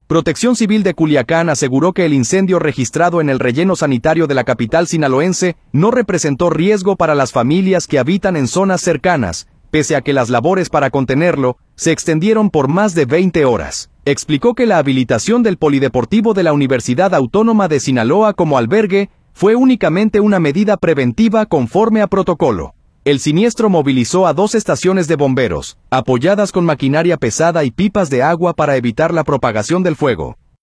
Protección Civil de Culiacán aseguró que el incendio registrado en el relleno sanitario de la capital sinaloense no representó riesgo para las familias que habitan en zonas cercanas, pese a que las labores para contenerlo se extendieron por más de 20 horas. Explicó que la habilitación del Polideportivo de la Universidad Autónoma de Sinaloa como albergue fue únicamente una medida preventiva conforme a protocolo. El siniestro movilizó a 2 estaciones de bomberos, apoyadas con maquinaria pesada y pipas de agua para evitar la propagación del fuego.